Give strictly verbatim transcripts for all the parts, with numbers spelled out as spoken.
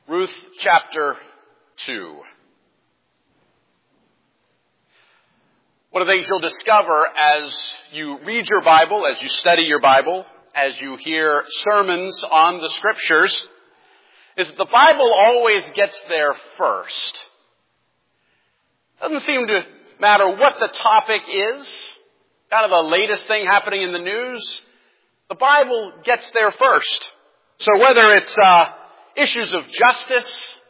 Ruth chapter two. One of the things you'll discover as you read your Bible, as you study your Bible, as you hear sermons on the Scriptures, is that the Bible always gets there first. Doesn't seem to matter what the topic is, kind of the latest thing happening in the news, the Bible gets there first. So whether it's uh, issues of justice,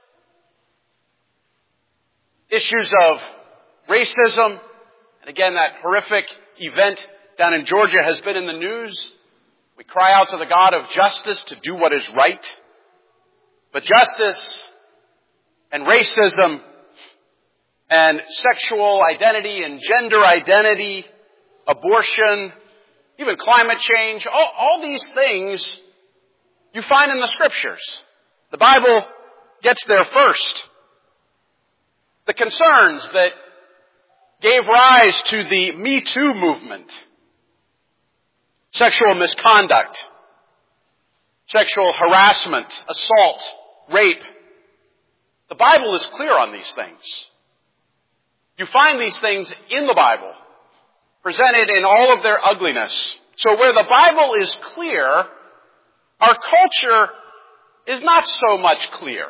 issues of racism, and again, that horrific event down in Georgia has been in the news. We cry out to the God of justice to do what is right. But justice and racism and sexual identity and gender identity, abortion, even climate change, all, all these things you find in the Scriptures. The Bible gets there first. The concerns that gave rise to the Me Too movement, sexual misconduct, sexual harassment, assault, rape. The Bible is clear on these things. You find these things in the Bible, presented in all of their ugliness. So where the Bible is clear, our culture is not so much clear.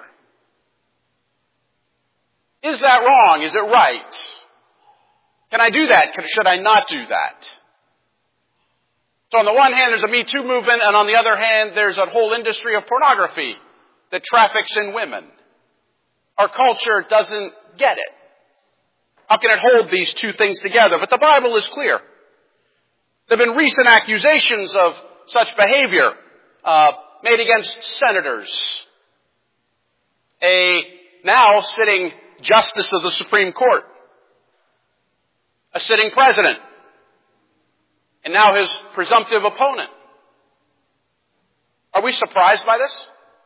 Is that wrong? Is it right? Can I do that? Should I not do that? So on the one hand, there's a Me Too movement, and on the other hand, there's a whole industry of pornography that traffics in women. Our culture doesn't get it. How can it hold these two things together? But the Bible is clear. There have been recent accusations of such behavior uh, made against senators. A now sitting justice of the Supreme Court. A sitting president. And now his presumptive opponent. Are we surprised by this?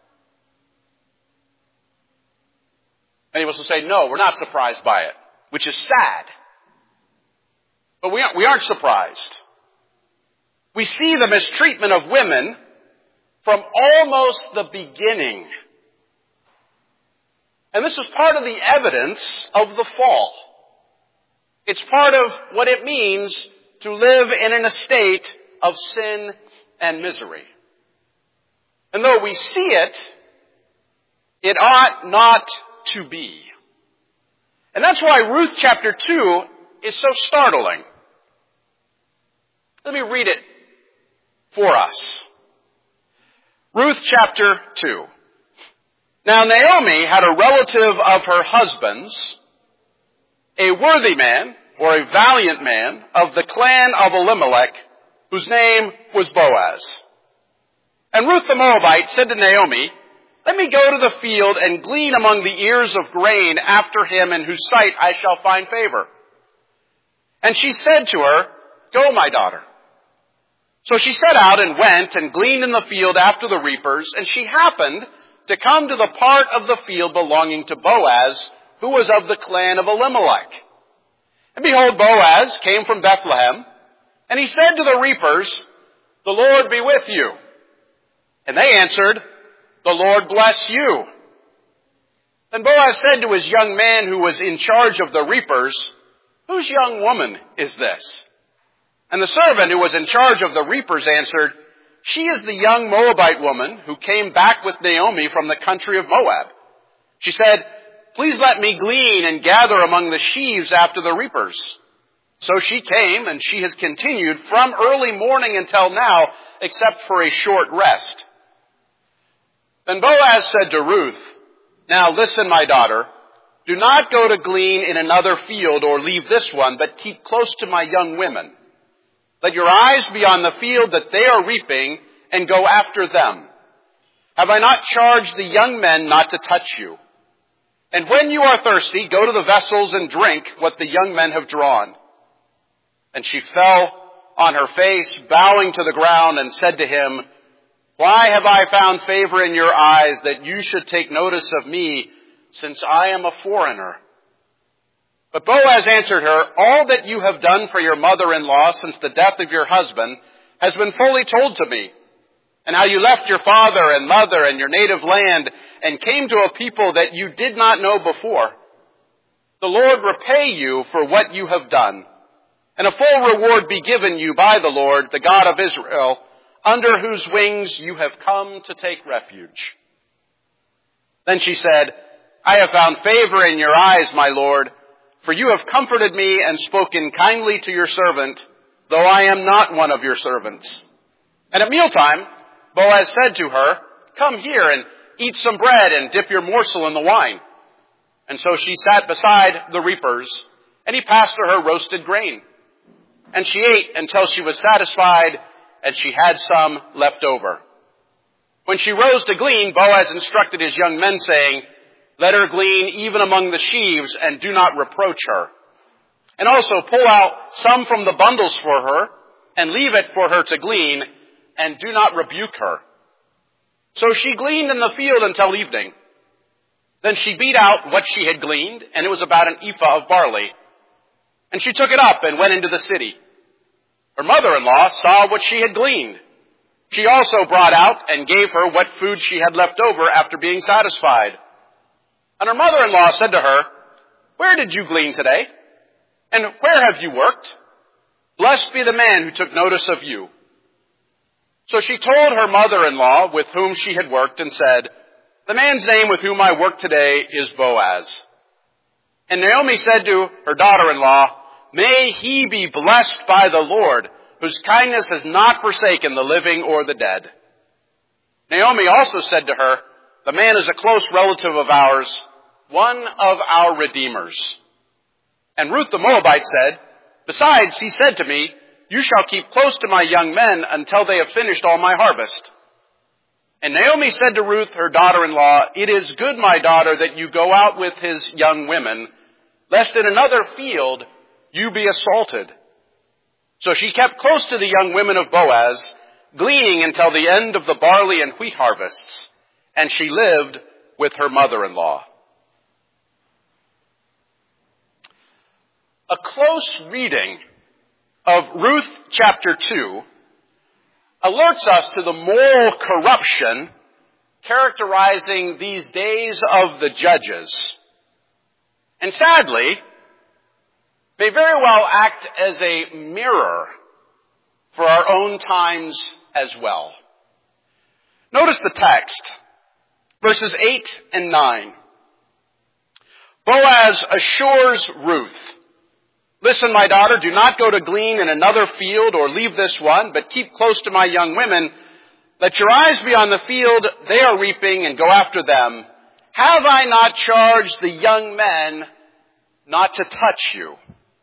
Many of us will say, no, we're not surprised by it, which is sad. But we aren't, we aren't surprised. We see the mistreatment of women from almost the beginning. And this is part of the evidence of the fall. It's part of what it means to live in an estate of sin and misery. And though we see it, it ought not to be. And that's why Ruth chapter two is so startling. Let me read it for us. Ruth chapter two. Now Naomi had a relative of her husband's, a worthy man, or a valiant man, of the clan of Elimelech, whose name was Boaz. And Ruth the Moabite said to Naomi, let me go to the field and glean among the ears of grain after him in whose sight I shall find favor. And she said to her, go, my daughter. So she set out and went and gleaned in the field after the reapers, and she happened to come to the part of the field belonging to Boaz, who was of the clan of Elimelech. And behold, Boaz came from Bethlehem, and he said to the reapers, the Lord be with you. And they answered, the Lord bless you. Then Boaz said to his young man who was in charge of the reapers, whose young woman is this? And the servant who was in charge of the reapers answered, she is the young Moabite woman who came back with Naomi from the country of Moab. She said, please let me glean and gather among the sheaves after the reapers. So she came, and she has continued from early morning until now, except for a short rest. Then Boaz said to Ruth, now listen, my daughter, do not go to glean in another field or leave this one, but keep close to my young women. Let your eyes be on the field that they are reaping, and go after them. Have I not charged the young men not to touch you? And when you are thirsty, go to the vessels and drink what the young men have drawn. And she fell on her face, bowing to the ground, and said to him, why have I found favor in your eyes that you should take notice of me, since I am a foreigner? But Boaz answered her, all that you have done for your mother-in-law since the death of your husband has been fully told to me. and how you left your father and mother and your native land and came to a people that you did not know before. The Lord repay you for what you have done, and a full reward be given you by the Lord, the God of Israel, under whose wings you have come to take refuge." Then she said, "I have found favor in your eyes, my Lord, for you have comforted me and spoken kindly to your servant, though I am not one of your servants." And at mealtime, Boaz said to her, "Come here and eat some bread and dip your morsel in the wine." And so she sat beside the reapers, and he passed to her roasted grain. And she ate until she was satisfied, and she had some left over. When she rose to glean, Boaz instructed his young men, saying, "Let her glean even among the sheaves, and do not reproach her. And also pull out some from the bundles for her, and leave it for her to glean, and do not rebuke her." So she gleaned in the field until evening. Then she beat out what she had gleaned, and it was about an ephah of barley. And she took it up and went into the city. Her mother-in-law saw what she had gleaned. She also brought out and gave her what food she had left over after being satisfied. And her mother-in-law said to her, "Where did you glean today? And where have you worked? Blessed be the man who took notice of you." So she told her mother-in-law with whom she had worked and said, "The man's name with whom I work today is Boaz." And Naomi said to her daughter-in-law, "May he be blessed by the Lord, whose kindness has not forsaken the living or the dead." Naomi also said to her, "The man is a close relative of ours, one of our redeemers." And Ruth the Moabite said, "Besides, he said to me, 'You shall keep close to my young men until they have finished all my harvest.'" And Naomi said to Ruth, her daughter-in-law, "It is good, my daughter, that you go out with his young women, lest in another field you be assaulted." So she kept close to the young women of Boaz, gleaning until the end of the barley and wheat harvests, and she lived with her mother-in-law. A close reading of Ruth chapter two alerts us to the moral corruption characterizing these days of the judges, and sadly, may very well act as a mirror for our own times as well. Notice the text, verses eight and nine. Boaz assures Ruth, "Listen, my daughter, do not go to glean in another field or leave this one, but keep close to my young women. Let your eyes be on the field they are reaping and go after them. Have I not charged the young men not to touch you?"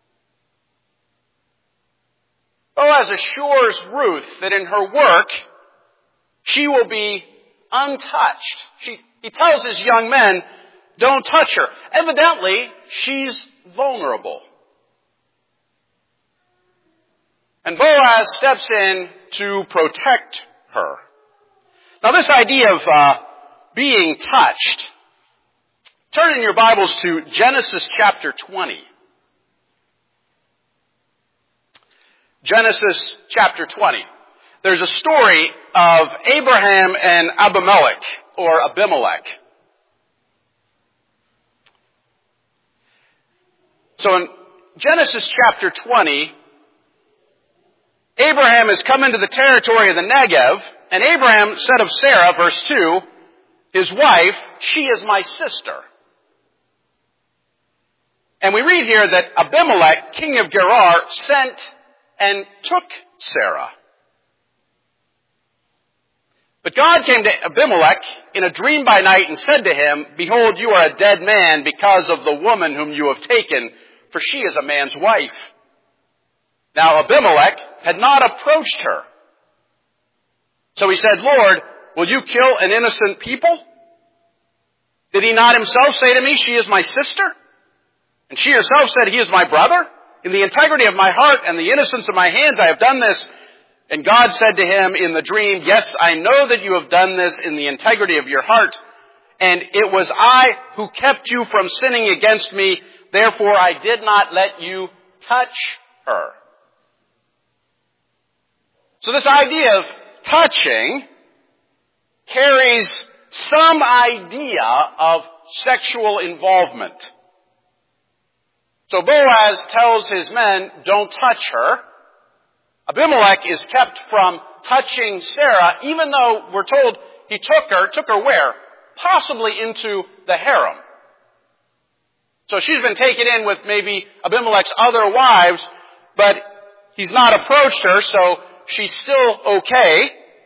Boaz assures Ruth that in her work, she will be untouched. She, he tells his young men, don't touch her. Evidently, she's vulnerable. And Boaz steps in to protect her. Now this idea of uh, being touched, turn in your Bibles to Genesis chapter twenty. Genesis chapter twenty. There's a story of Abraham and Abimelech, or Abimelech. So in Genesis chapter twenty, Abraham has come into the territory of the Negev, and Abraham said of Sarah, verse two, his wife, "She is my sister." And we read here that Abimelech, king of Gerar, sent and took Sarah. But God came to Abimelech in a dream by night and said to him, "Behold, you are a dead man because of the woman whom you have taken, for she is a man's wife." Now Abimelech had not approached her. So he said, "Lord, will you kill an innocent people? Did he not himself say to me, 'She is my sister'? And she herself said, 'He is my brother'? In the integrity of my heart and the innocence of my hands I have done this." And God said to him in the dream, "Yes, I know that you have done this in the integrity of your heart. And it was I who kept you from sinning against me. Therefore I did not let you touch her." So this idea of touching carries some idea of sexual involvement. So Boaz tells his men, don't touch her. Abimelech is kept from touching Sarah, even though we're told he took her, took her where? Possibly into the harem. So she's been taken in with maybe Abimelech's other wives, but he's not approached her, so she's still okay.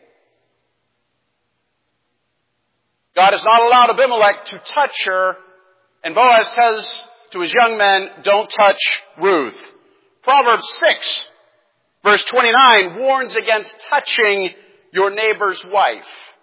God has not allowed Abimelech to touch her, and Boaz says to his young men, don't touch Ruth. Proverbs six, verse twenty-nine, warns against touching your neighbor's wife.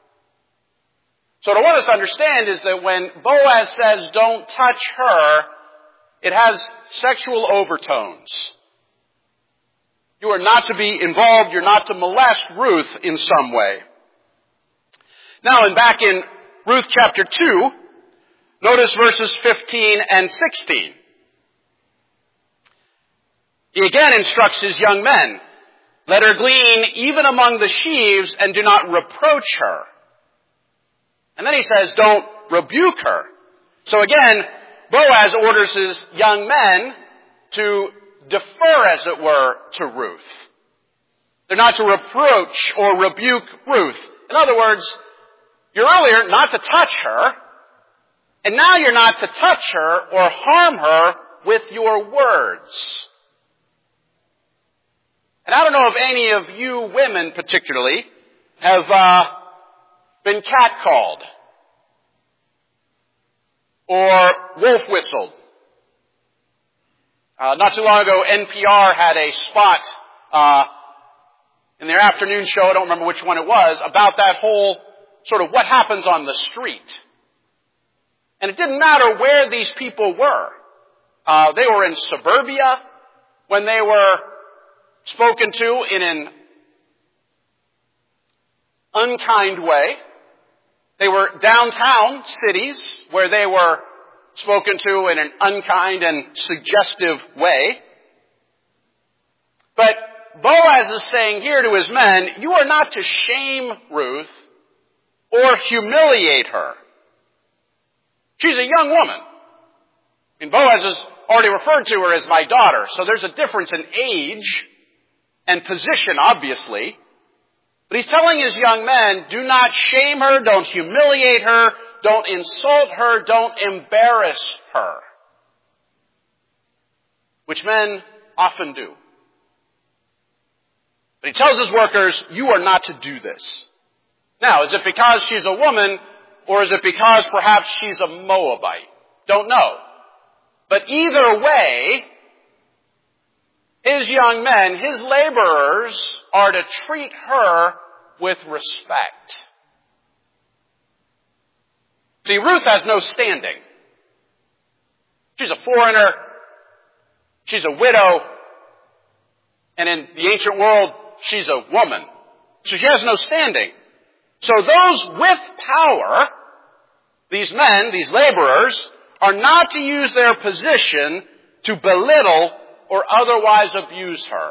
So what I want us to understand is that when Boaz says don't touch her, it has sexual overtones. You are not to be involved, you're not to molest Ruth in some way. Now, and back in Ruth chapter two, notice verses fifteen and sixteen. He again instructs his young men, let her glean even among the sheaves and do not reproach her. And then he says, don't rebuke her. So again, Boaz orders his young men to defer, as it were, to Ruth. They're not to reproach or rebuke Ruth. In other words, you're earlier not to touch her, and now you're not to touch her or harm her with your words. And I don't know if any of you women particularly have uh, been catcalled or wolf whistled. Uh, not too long ago, N P R had a spot uh, in their afternoon show, I don't remember which one it was, about that whole sort of what happens on the street. And it didn't matter where these people were. Uh, they were in suburbia when they were spoken to in an unkind way. They were downtown cities where they were spoken to in an unkind and suggestive way. But Boaz is saying here to his men, you are not to shame Ruth or humiliate her. She's a young woman. And Boaz has already referred to her as my daughter, so there's a difference in age and position, obviously. But he's telling his young men, do not shame her, don't humiliate her, don't insult her, don't embarrass her. Which men often do. But he tells his workers, you are not to do this. Now, is it because she's a woman, or is it because perhaps she's a Moabite? Don't know. But either way, his young men, his laborers, are to treat her with respect. See, Ruth has no standing. She's a foreigner. She's a widow. And in the ancient world, she's a woman. So she has no standing. So those with power, these men, these laborers, are not to use their position to belittle or otherwise abuse her.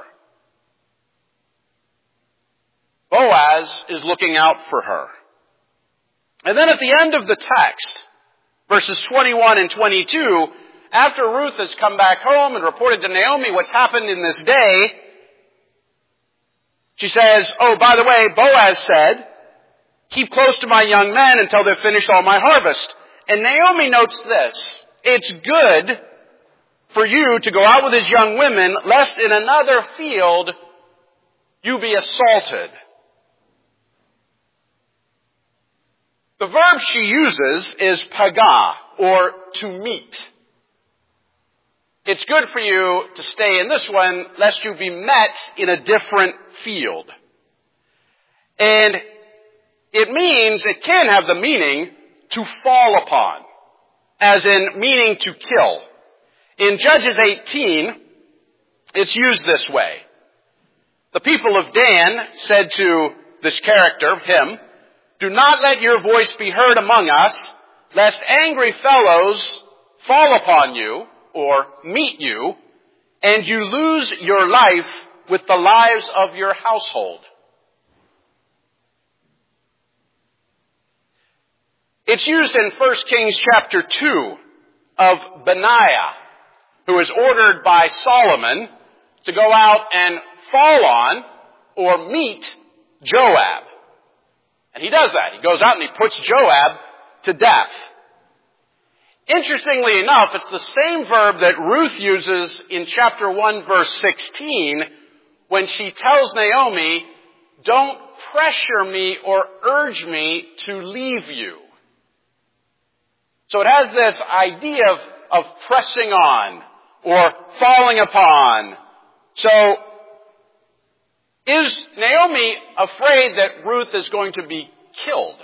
Boaz is looking out for her. And then at the end of the text, verses twenty-one and twenty-two, after Ruth has come back home and reported to Naomi what's happened in this day, she says, oh, by the way, Boaz said, keep close to my young men until they've finished all my harvest. And Naomi notes this, it's good for you to go out with his young women, lest in another field you be assaulted. The verb she uses is pagah, or to meet. It's good for you to stay in this one, lest you be met in a different field. And it means, it can have the meaning, to fall upon, as in meaning to kill. In Judges eighteen, it's used this way. The people of Dan said to this character, him, do not let your voice be heard among us, lest angry fellows fall upon you, or meet you, and you lose your life with the lives of your household. It's used in First Kings chapter two of Benaiah, who is ordered by Solomon to go out and fall on or meet Joab. And he does that. He goes out and he puts Joab to death. Interestingly enough, it's the same verb that Ruth uses in chapter one, verse sixteen, when she tells Naomi, "Don't pressure me or urge me to leave you." So it has this idea of, of pressing on or falling upon. So, is Naomi afraid that Ruth is going to be killed?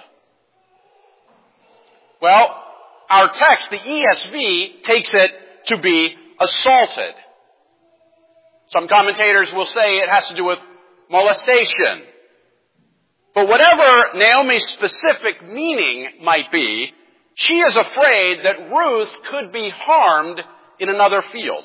Well, our text, the E S V, takes it to be assaulted. Some commentators will say it has to do with molestation. But whatever Naomi's specific meaning might be, she is afraid that Ruth could be harmed in another field.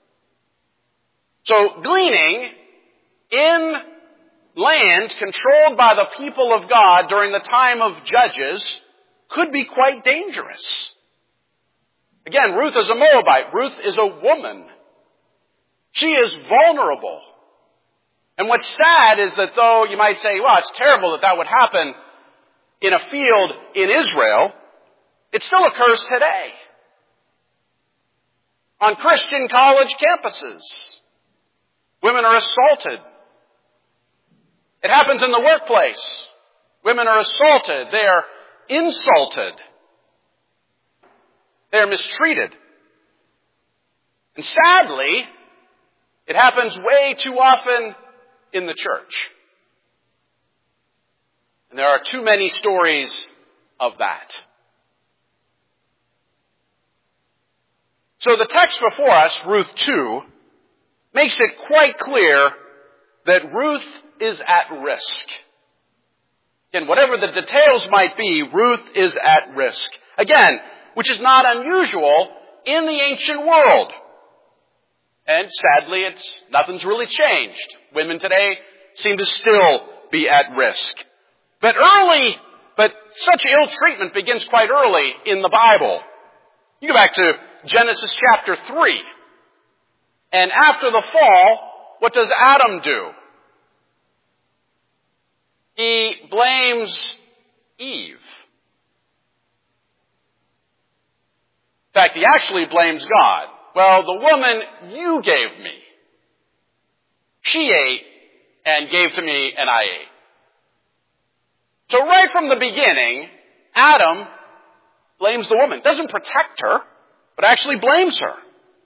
So gleaning in land controlled by the people of God during the time of Judges could be quite dangerous. Again, Ruth is a Moabite. Ruth is a woman. She is vulnerable. And what's sad is that though you might say, well, it's terrible that that would happen in a field in Israel, it still occurs today. On Christian college campuses, women are assaulted. It happens in the workplace. Women are assaulted. They are insulted. They are mistreated. And sadly, it happens way too often in the church. And there are too many stories of that. So the text before us, Ruth two, makes it quite clear that Ruth is at risk. Again, whatever the details might be, Ruth is at risk. Again, which is not unusual in the ancient world. And sadly, it's nothing's really changed. Women today seem to still be at risk. But early, but such ill treatment begins quite early in the Bible. You go back to Genesis chapter three. And after the fall, what does Adam do? He blames Eve. In fact, he actually blames God. Well, the woman you gave me, she ate and gave to me and I ate. So right from the beginning, Adam blames the woman. Doesn't protect her, but actually blames her.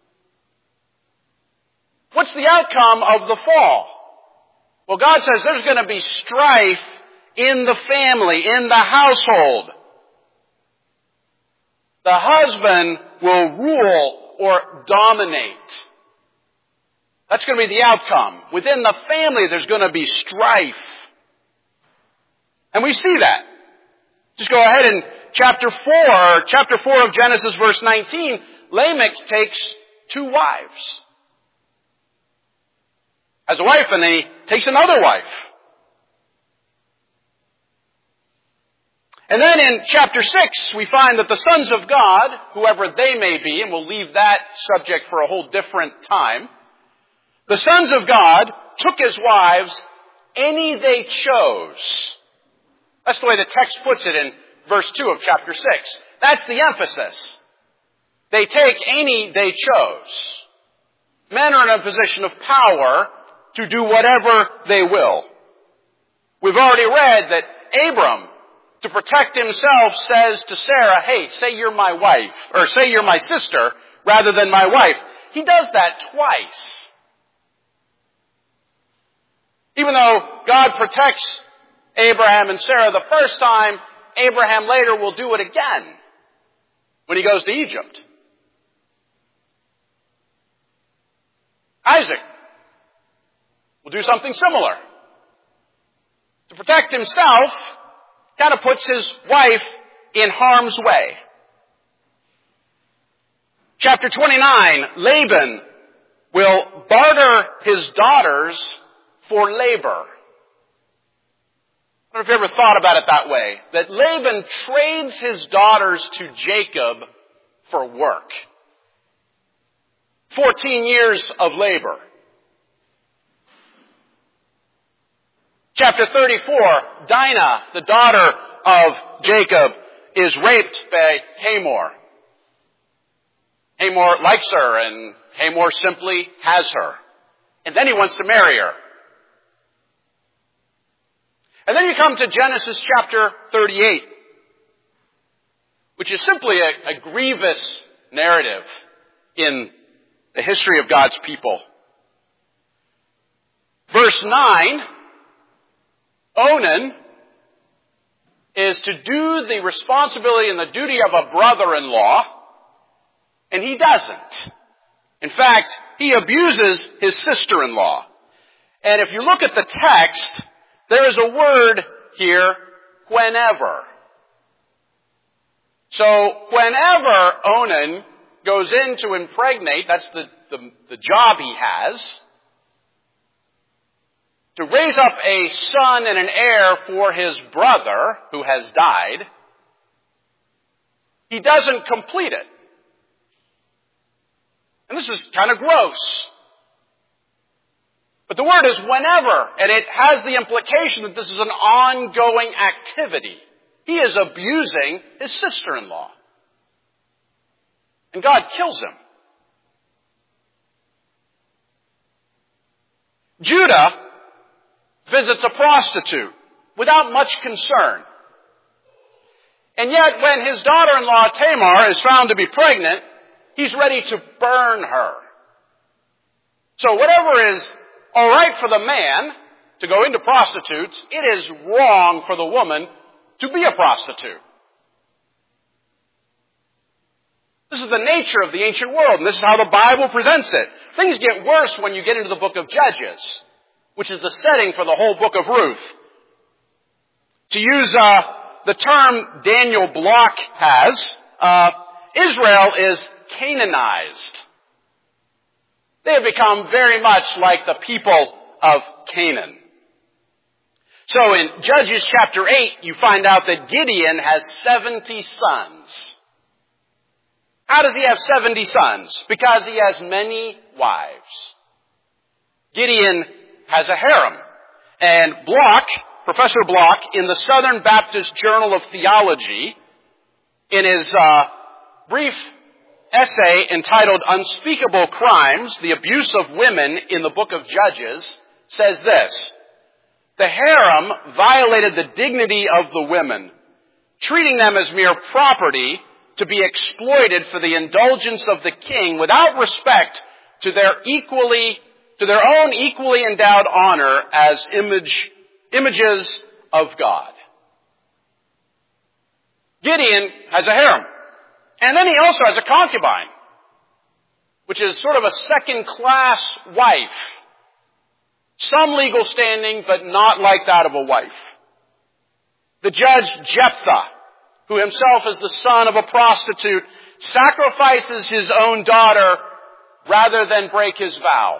What's the outcome of the fall? Well, God says there's going to be strife in the family, in the household. The husband will rule or dominate. That's going to be the outcome. Within the family, there's going to be strife. And we see that. Just go ahead and chapter four, chapter four of Genesis, verse nineteen, Lamech takes two wives. Has a wife and then he takes another wife. And then in chapter six, we find that the sons of God, whoever they may be, and we'll leave that subject for a whole different time, the sons of God took as wives any they chose. That's the way the text puts it in verse two of chapter six. That's the emphasis. They take any they chose. Men are in a position of power to do whatever they will. We've already read that Abram, to protect himself, says to Sarah, hey, say you're my wife, or say you're my sister, rather than my wife. He does that twice. Even though God protects Abraham and Sarah the first time, Abraham later will do it again when he goes to Egypt. Isaac will do something similar. To protect himself, kind of puts his wife in harm's way. Chapter twenty-nine, Laban will barter his daughters for labor. I don't know if you ever thought about it that way, that Laban trades his daughters to Jacob for work. Fourteen years of labor. Chapter thirty-four, Dinah, the daughter of Jacob, is raped by Hamor. Hamor likes her, and Hamor simply has her. And then he wants to marry her. And then you come to Genesis chapter thirty-eight, which is simply a, a grievous narrative in the history of God's people. Verse nine, Onan is to do the responsibility and the duty of a brother-in-law, and he doesn't. In fact, he abuses his sister-in-law. And if you look at the text, there is a word here, whenever. So whenever Onan goes in to impregnate, that's the, the, the job he has, to raise up a son and an heir for his brother who has died, he doesn't complete it. And this is kind of gross. But the word is whenever, and it has the implication that this is an ongoing activity. He is abusing his sister-in-law. And God kills him. Judah visits a prostitute without much concern. And yet when his daughter-in-law Tamar is found to be pregnant, he's ready to burn her. So whatever is all right for the man to go into prostitutes, it is wrong for the woman to be a prostitute. This is the nature of the ancient world, and this is how the Bible presents it. Things get worse when you get into the book of Judges, which is the setting for the whole book of Ruth. To use uh, the term Daniel Block has, uh, Israel is Canaanized. They have become very much like the people of Canaan. So in Judges chapter eight, you find out that Gideon has seventy sons. How does he have seventy sons? Because he has many wives. Gideon has a harem. And Block, Professor Block, in the Southern Baptist Journal of Theology, in his uh, brief essay entitled Unspeakable Crimes, the Abuse of Women in the Book of Judges, says this: the harem violated the dignity of the women, treating them as mere property to be exploited for the indulgence of the king without respect to their equally, to their own equally endowed honor as image, images of God. Gideon has a harem. And then he also has a concubine, which is sort of a second-class wife. Some legal standing, but not like that of a wife. The judge Jephthah, who himself is the son of a prostitute, sacrifices his own daughter rather than break his vow.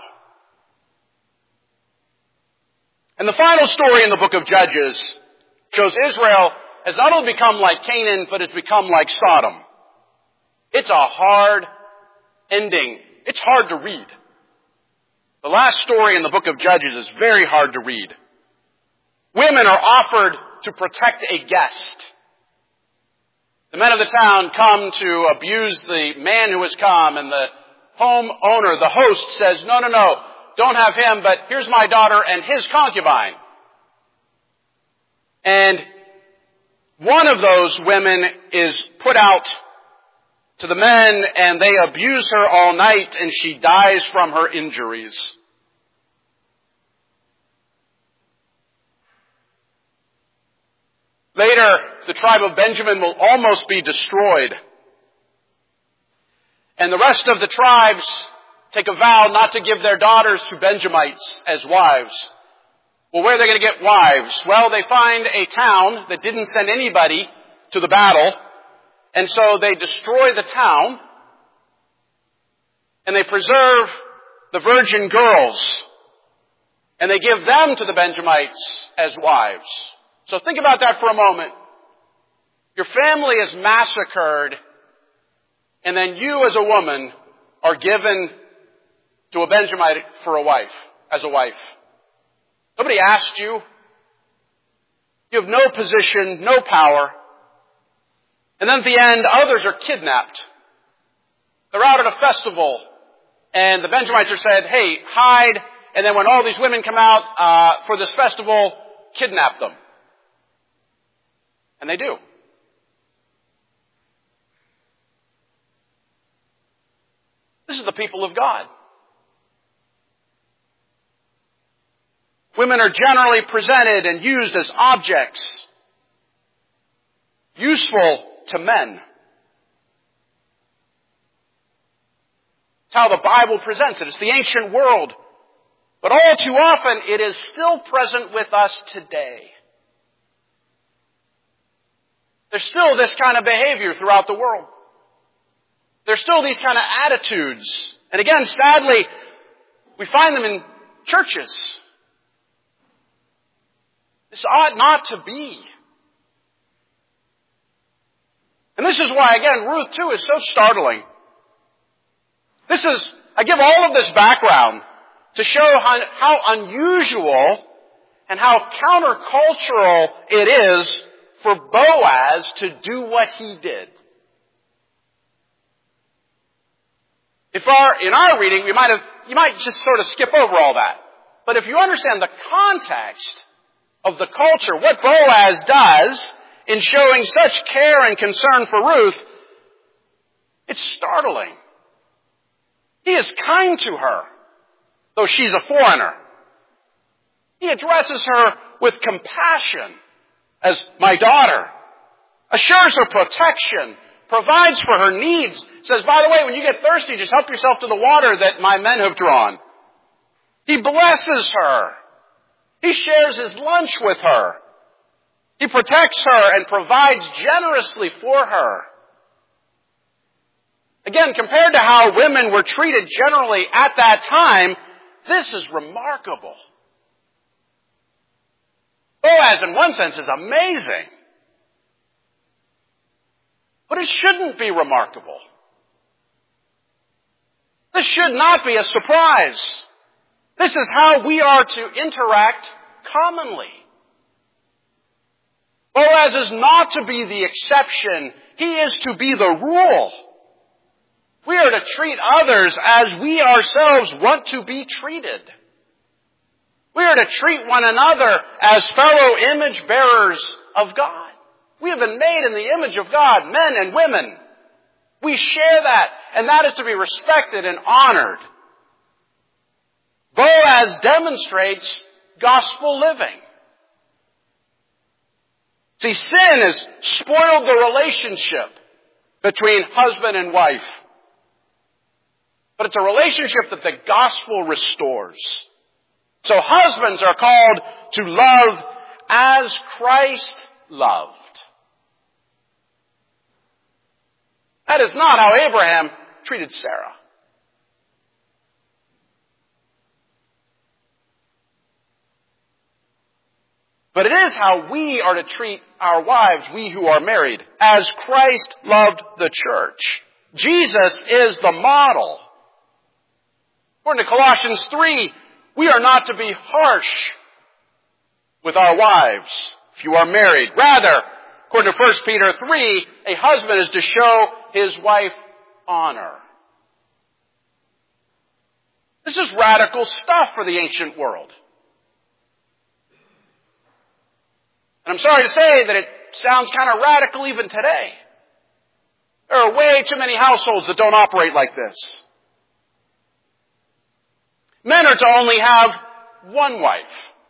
And the final story in the book of Judges shows Israel has not only become like Canaan, but has become like Sodom. It's a hard ending. It's hard to read. The last story in the book of Judges is very hard to read. Women are offered to protect a guest. The men of the town come to abuse the man who has come, and the homeowner, the host, says, no, no, no, don't have him, but here's my daughter and his concubine. And one of those women is put out to the men, and they abuse her all night, and she dies from her injuries. Later, the tribe of Benjamin will almost be destroyed. And the rest of the tribes take a vow not to give their daughters to Benjamites as wives. Well, where are they going to get wives? Well, they find a town that didn't send anybody to the battle. And so they destroy the town, and they preserve the virgin girls, and they give them to the Benjamites as wives. So think about that for a moment. Your family is massacred, and then you as a woman are given to a Benjamite for a wife, as a wife. Nobody asked you. You have no position, no power. And then at the end, others are kidnapped. They're out at a festival, and the Benjamites are said, hey, hide, and then when all these women come out uh, for this festival, kidnap them. And they do. This is the people of God. Women are generally presented and used as objects, useful to men. It's how the Bible presents it. It's the ancient world. But all too often, it is still present with us today. There's still this kind of behavior throughout the world. There's still these kind of attitudes. And again, sadly, we find them in churches. This ought not to be. And this is why, again, Ruth two is so startling. This is, I give all of this background to show how, how unusual and how countercultural it is for Boaz to do what he did. If our, in our reading, we might have, you might just sort of skip over all that. But if you understand the context of the culture, what Boaz does in showing such care and concern for Ruth, it's startling. He is kind to her, though she's a foreigner. He addresses her with compassion as my daughter, assures her protection, provides for her needs, says, by the way, when you get thirsty, just help yourself to the water that my men have drawn. He blesses her. He shares his lunch with her. He protects her and provides generously for her. Again, compared to how women were treated generally at that time, this is remarkable. Boaz, in one sense, is amazing. But it shouldn't be remarkable. This should not be a surprise. This is how we are to interact commonly. Boaz is not to be the exception. He is to be the rule. We are to treat others as we ourselves want to be treated. We are to treat one another as fellow image bearers of God. We have been made in the image of God, men and women. We share that, and that is to be respected and honored. Boaz demonstrates gospel living. See, sin has spoiled the relationship between husband and wife. But it's a relationship that the gospel restores. So husbands are called to love as Christ loved. That is not how Abraham treated Sarah. But it is how we are to treat our wives, we who are married, as Christ loved the church. Jesus is the model. According to Colossians three, we are not to be harsh with our wives if you are married. Rather, according to First Peter three, a husband is to show his wife honor. This is radical stuff for the ancient world. And I'm sorry to say that it sounds kind of radical even today. There are way too many households that don't operate like this. Men are to only have one wife.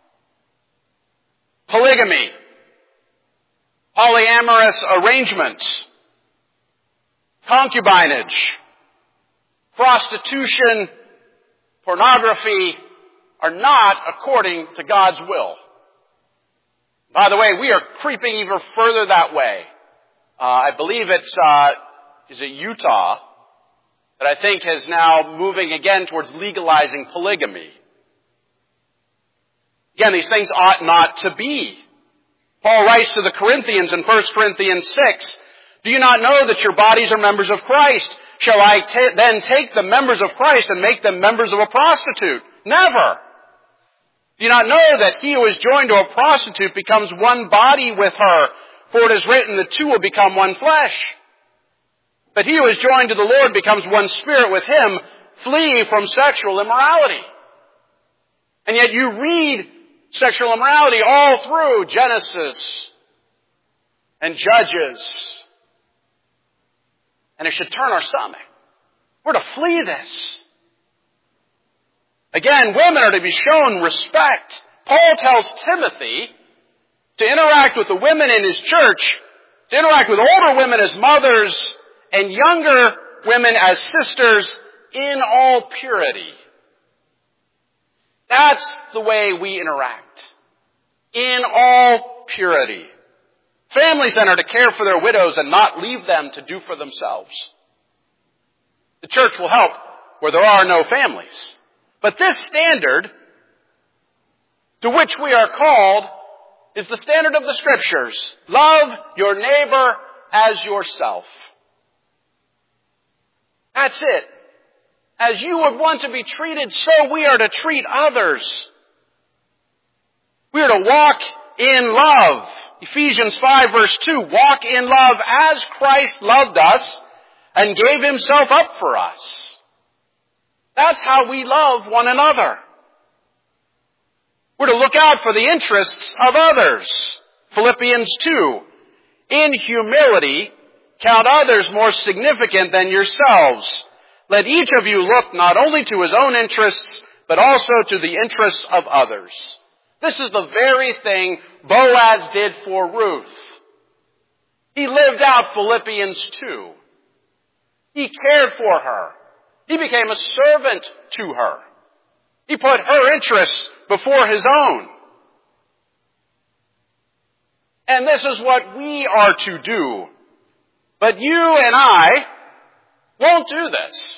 Polygamy. Polyamorous arrangements. Concubinage. Prostitution. Pornography are not according to God's will. By the way, we are creeping even further that way. Uh, I believe it's, uh, is it Utah, that I think is now moving again towards legalizing polygamy. Again, these things ought not to be. Paul writes to the Corinthians in First Corinthians six, do you not know that your bodies are members of Christ? Shall I t- then take the members of Christ and make them members of a prostitute? Never. Do you not know that he who is joined to a prostitute becomes one body with her? For it is written, the two will become one flesh. But he who is joined to the Lord becomes one spirit with him. Flee from sexual immorality. And yet you read sexual immorality all through Genesis and Judges. And it should turn our stomach. We're to flee this. Again, women are to be shown respect. Paul tells Timothy to interact with the women in his church, to interact with older women as mothers and younger women as sisters in all purity. That's the way we interact. In all purity. Families then are to care for their widows and not leave them to do for themselves. The church will help where there are no families. But this standard to which we are called is the standard of the Scriptures. Love your neighbor as yourself. That's it. As you would want to be treated, so we are to treat others. We are to walk in love. Ephesians five verse two, walk in love as Christ loved us and gave himself up for us. That's how we love one another. We're to look out for the interests of others. Philippians two, in humility, count others more significant than yourselves. Let each of you look not only to his own interests, but also to the interests of others. This is the very thing Boaz did for Ruth. He lived out Philippians two. He cared for her. He became a servant to her. He put her interests before his own. And this is what we are to do. But you and I won't do this.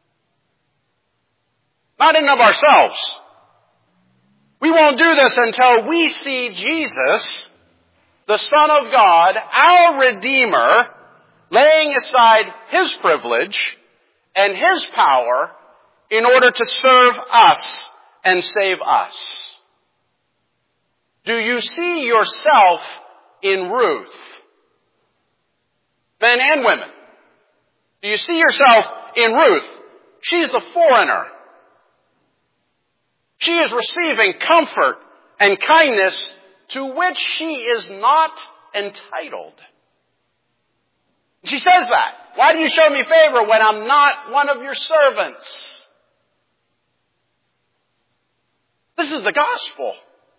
Not in and of ourselves. We won't do this until we see Jesus, the Son of God, our Redeemer, laying aside his privilege and his power in order to serve us and save us. Do you see yourself in Ruth? Men and women. Do you see yourself in Ruth? She's the foreigner. She is receiving comfort and kindness to which she is not entitled. She says that. Why do you show me favor when I'm not one of your servants? This is the gospel.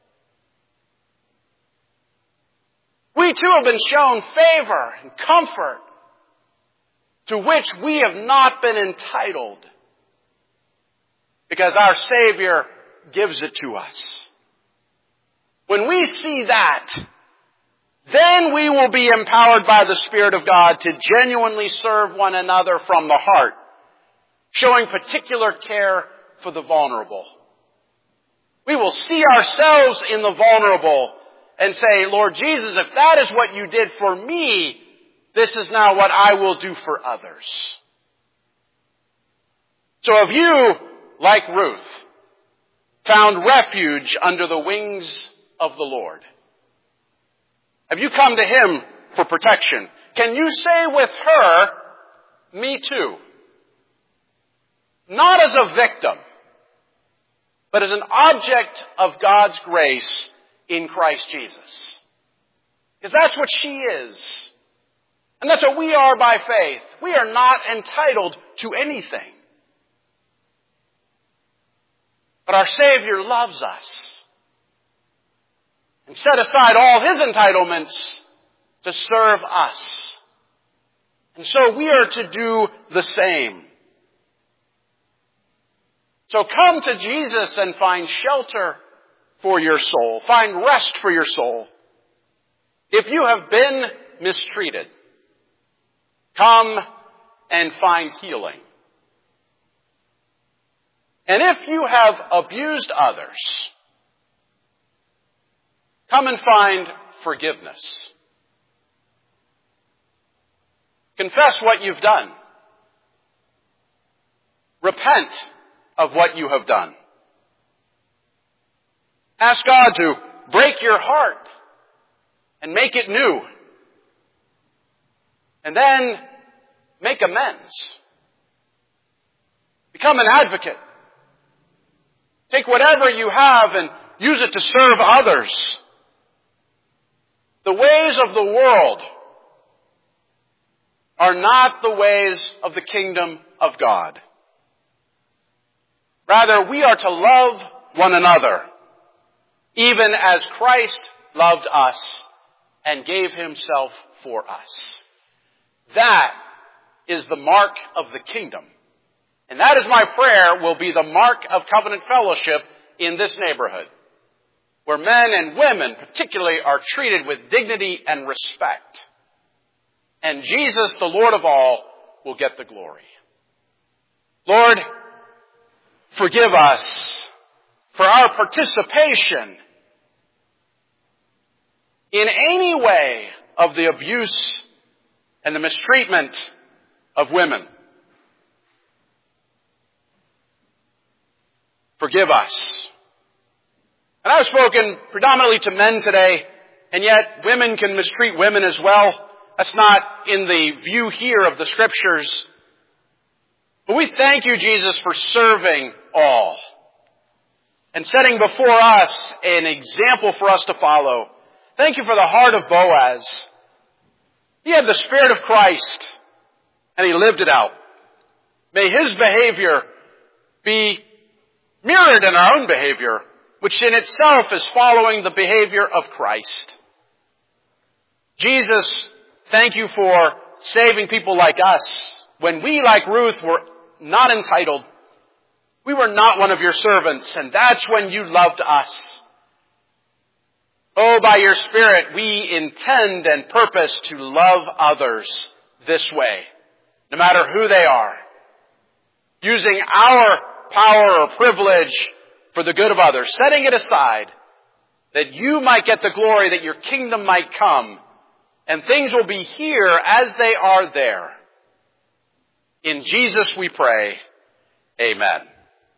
We too have been shown favor and comfort to which we have not been entitled because our Savior gives it to us. When we see that, then we will be empowered by the Spirit of God to genuinely serve one another from the heart, showing particular care for the vulnerable. We will see ourselves in the vulnerable and say, Lord Jesus, if that is what you did for me, this is now what I will do for others. So if you, like Ruth, found refuge under the wings of the Lord, have you come to him for protection? Can you say with her, me too? Not as a victim, but as an object of God's grace in Christ Jesus. Because that's what she is. And that's what we are by faith. We are not entitled to anything. But our Savior loves us and set aside all his entitlements to serve us. And so we are to do the same. So come to Jesus and find shelter for your soul. Find rest for your soul. If you have been mistreated, come and find healing. And if you have abused others, come and find forgiveness. Confess what you've done. Repent of what you have done. Ask God to break your heart and make it new. And then make amends. Become an advocate. Take whatever you have and use it to serve others. The ways of the world are not the ways of the kingdom of God. Rather, we are to love one another, even as Christ loved us and gave himself for us. That is the mark of the kingdom. And that is my prayer will be the mark of covenant fellowship in this neighborhood, where men and women particularly are treated with dignity and respect. And Jesus, the Lord of all, will get the glory. Lord, forgive us for our participation in any way of the abuse and the mistreatment of women. Forgive us. And I've spoken predominantly to men today, and yet women can mistreat women as well. That's not in the view here of the Scriptures. But we thank you, Jesus, for serving all and setting before us an example for us to follow. Thank you for the heart of Boaz. He had the Spirit of Christ, and he lived it out. May his behavior be mirrored in our own behavior, which in itself is following the behavior of Christ. Jesus, thank you for saving people like us. When we, like Ruth, were not entitled, we were not one of your servants, and that's when you loved us. Oh, by your Spirit, we intend and purpose to love others this way, no matter who they are, using our power or privilege for the good of others, setting it aside that you might get the glory, that your kingdom might come, and things will be here as they are there. In Jesus we pray, amen.